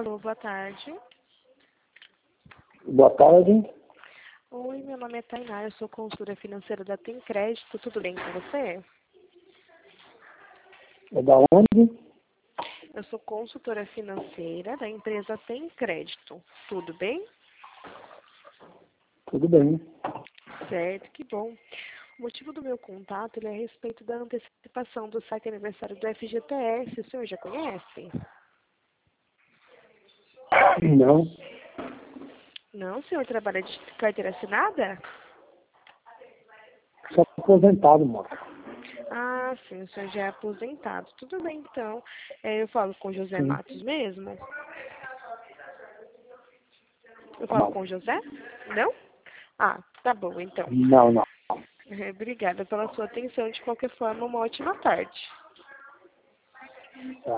Alô, boa tarde. Boa tarde. Oi, meu nome é Tainá, eu sou consultora financeira da Tem Crédito, tudo bem com você? É da onde? Eu sou consultora financeira da empresa Tem Crédito, tudo bem? Tudo bem. Certo, que bom. O motivo do meu contato ele é a respeito da antecipação do saque aniversário do FGTS, o senhor já conhece? Não. Não, o senhor trabalha de carteira assinada? Sou aposentado, moço. Ah, sim, o senhor já é aposentado. Tudo bem, então. Eu falo com o José Sim. Matos mesmo? Eu falo Não. com o José? Não? Ah, tá bom, então. Não, não. Obrigada pela sua atenção. De qualquer forma, uma ótima tarde.